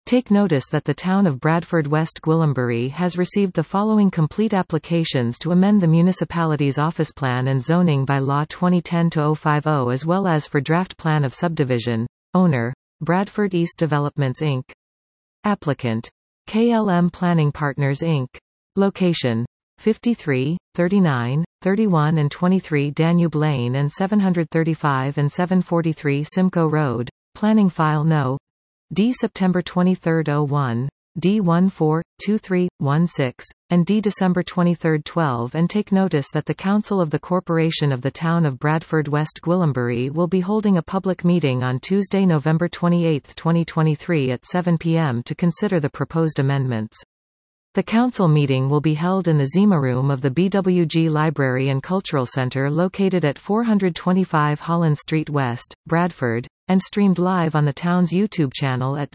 Take notice that the town of Bradford West Gwillimbury has received the following complete applications to amend the municipality's office plan and zoning by Law 2010-050 as well as for draft plan of subdivision. Owner, Bradford East Developments Inc. Applicant, KLM Planning Partners Inc. Location, 53, 39, 31 and 23 Danube Lane and 735 and 743 Simcoe Road. Planning File No. D. September 23, 01, D. 142316, and D. December 23, 12. And take notice that the Council of the Corporation of the Town of Bradford West Gwillimbury will be holding a public meeting on Tuesday, November 28, 2023 at 7 p.m. to consider the proposed amendments. The council meeting will be held in the Zima Room of the BWG Library and Cultural Centre located at 425 Holland Street West, Bradford, and streamed live on the town's YouTube channel at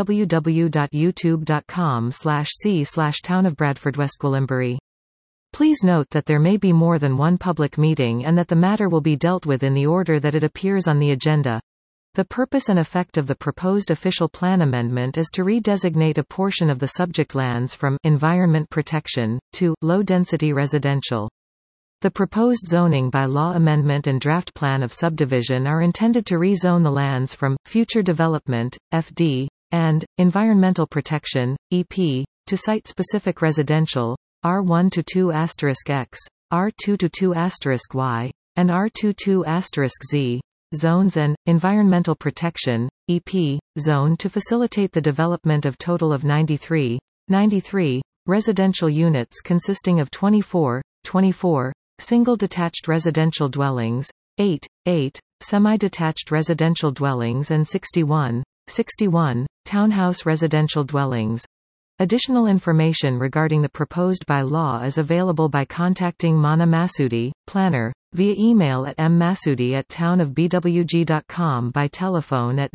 www.youtube.com/c/townofbradfordwestgwillimbury. Please note that there may be more than one public meeting and that the matter will be dealt with in the order that it appears on the agenda. The purpose and effect of the proposed official plan amendment is to redesignate a portion of the subject lands from environment protection to low-density residential. The proposed zoning by law amendment and draft plan of subdivision are intended to rezone the lands from future development, FD, and environmental protection, EP, to site-specific residential, R1 to 2*X, R2 to 2*Y, and R2 2*Z. Zones and environmental protection, EP, zone to facilitate the development of total of 93 residential units consisting of 24 single detached residential dwellings, 8 semi-detached residential dwellings and 61 townhouse residential dwellings. Additional information regarding the proposed by-law is available by contacting Mana Masudi, planner, via email at mmasudi@townofbwg.com, by telephone at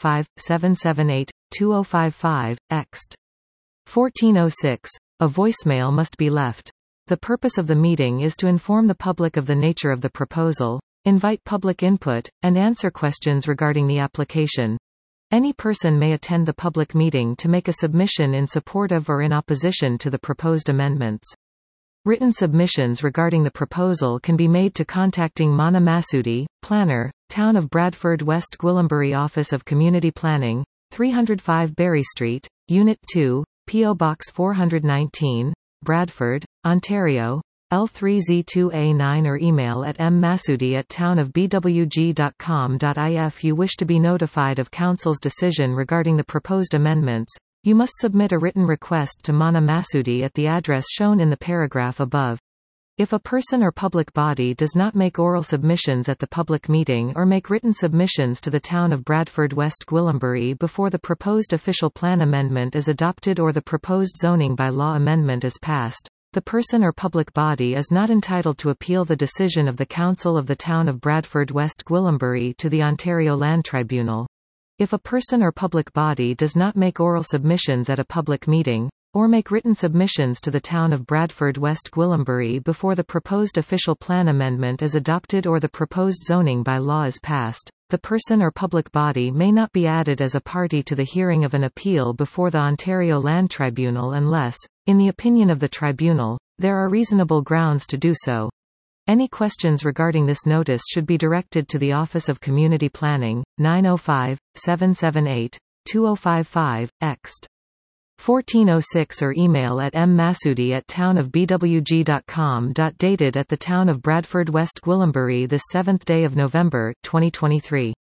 905-778-2055, ext. 1406. A voicemail must be left. The purpose of the meeting is to inform the public of the nature of the proposal, invite public input, and answer questions regarding the application. Any person may attend the public meeting to make a submission in support of or in opposition to the proposed amendments. Written submissions regarding the proposal can be made to contacting Mana Masudi, planner, Town of Bradford West Gwillimbury Office of Community Planning, 305 Berry Street, Unit 2, P.O. Box 419, Bradford, Ontario, L3Z2A9, or email at mmasudi@townofbwg.com. If you wish to be notified of Council's decision regarding the proposed amendments, you must submit a written request to Mana Masudi at the address shown in the paragraph above. If a person or public body does not make oral submissions at the public meeting or make written submissions to the Town of Bradford West Gwillimbury before the proposed official plan amendment is adopted or the proposed zoning by law amendment is passed, the person or public body is not entitled to appeal the decision of the Council of the Town of Bradford West Gwillimbury to the Ontario Land Tribunal. If a person or public body does not make oral submissions at a public meeting, or make written submissions to the Town of Bradford West Gwillimbury before the proposed official plan amendment is adopted or the proposed zoning by law is passed, the person or public body may not be added as a party to the hearing of an appeal before the Ontario Land Tribunal unless, in the opinion of the tribunal, there are reasonable grounds to do so. Any questions regarding this notice should be directed to the Office of Community Planning, 905-778-2055, ext. 1406, or email at mmasudi@townofbwg.com. Dated at the Town of Bradford West Gwillimbury this 7th day of November, 2023.